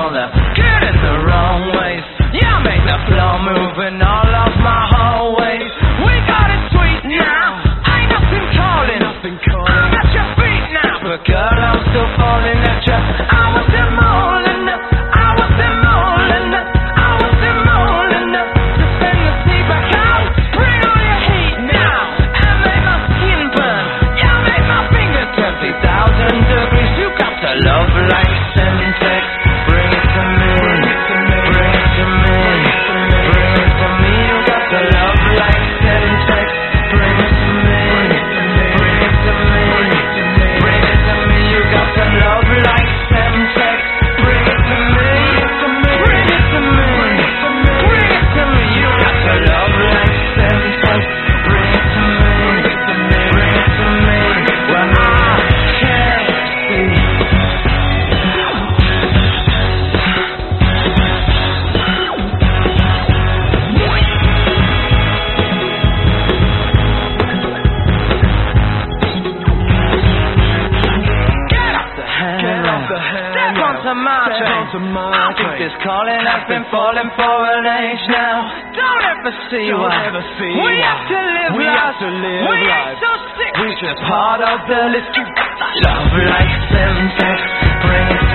the good and the wrong ways. Yeah, make the flow move in all of my hallways. We got it sweet now, ain't nothing calling. I'm at your feet now, but girl, I'm still falling at you. I was them all enough, I was them all enough, I was them all enough to send the sea back out. Bring all your heat now, and make my skin burn. Yeah, make my fingers 20,000 degrees. You got to love like Semtex. Bring it to me, bring it to me, bring it to me. You got to love like Semtex. Bring it to me, bring it to me, bring it to me. You got to love like Semtex. Bring it to me, bring it to me, bring it to me. You got to love like Semtex. Bring it to me, bring it to me. Well, I can't see. Step onto my train. I think this calling has been falling for an age now. Don't ever see why we have to live life. We ain't so sick, we just part of the list. You got that love like Semtex. Bring it